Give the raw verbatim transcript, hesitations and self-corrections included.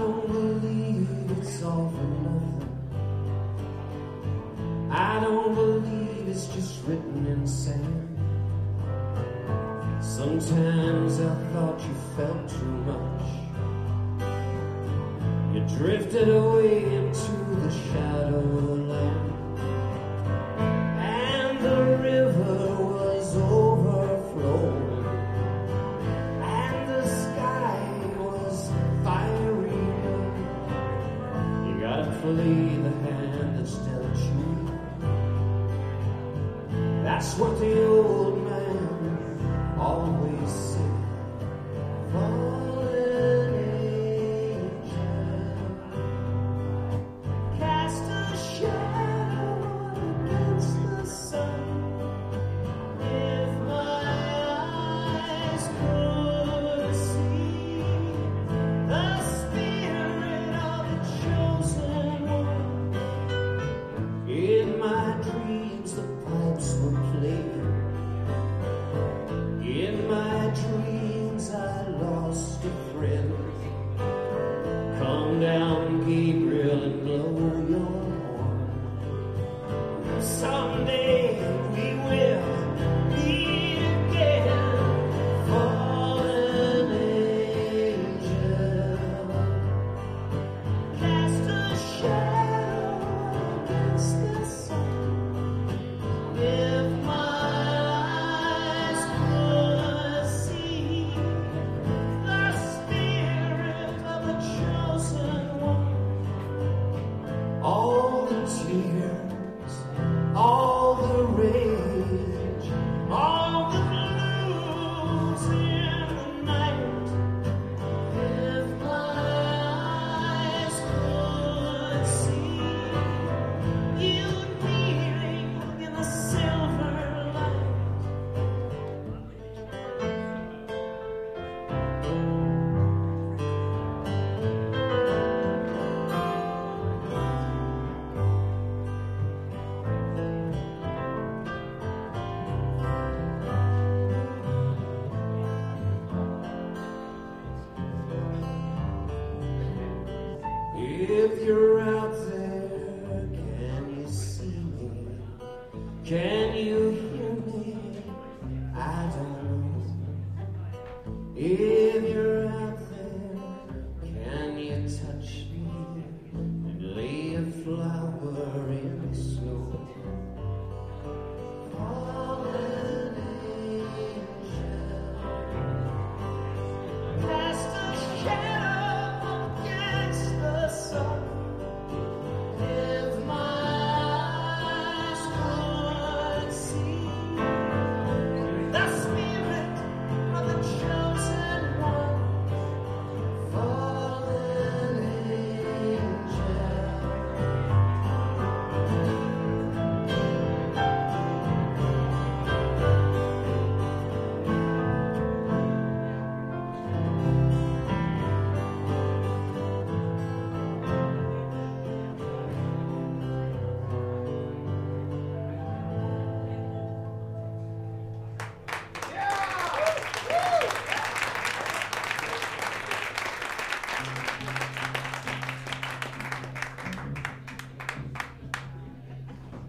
don't believe it's all for nothing. I don't believe it's just written in sand. Sometimes I thought you felt too much. You drifted away into the shadow land, and the river was overflowing, and the sky was fiery. You gotta flee the hand that's dealt you. That's what the old man always said. Fallen angel, cast a shadow against the sun. If my eyes could see the spirit of the chosen one, in my dreams the pipes were playing. In my dreams I lost a friend. Come down, Gabriel, and blow your horn. Someday we will meet again. Fallen angel, cast a shadow against the sun. If my eyes could see the spirit of the chosen one, all the tears, all the rage, all the blues in the night. If my eyes could see you kneeling in the silver light. If you're out there, can you see me? Can